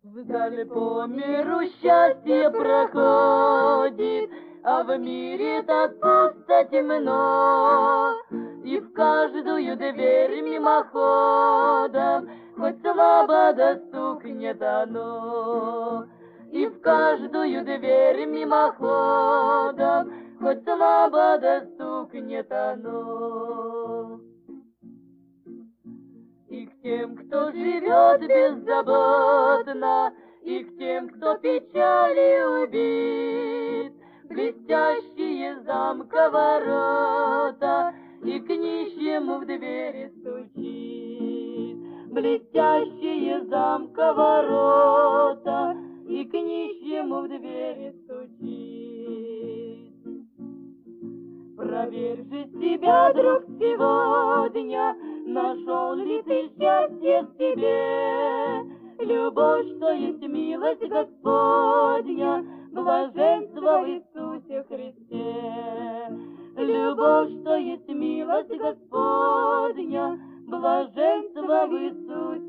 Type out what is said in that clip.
Вдали по миру счастье проходит, а в мире так пусто темно. И в каждую дверь мимоходом хоть слабо достукнет оно. И в каждую дверь мимоходом хоть слабо достукнет оно. И к тем, кто живет беззаботно, и к тем, кто печали убит, блестящие замка ворота, и к нищему в двери стучит. Блестящие замка ворота, и к нищему в двери стучит. Проверь же себя, друг, сегодня, нашел ли ты счастье в себе? Любовь, что есть милость Господня, блаженство в Иисусе Христе. Любовь, что есть милость Господня, блаженство в Иисусе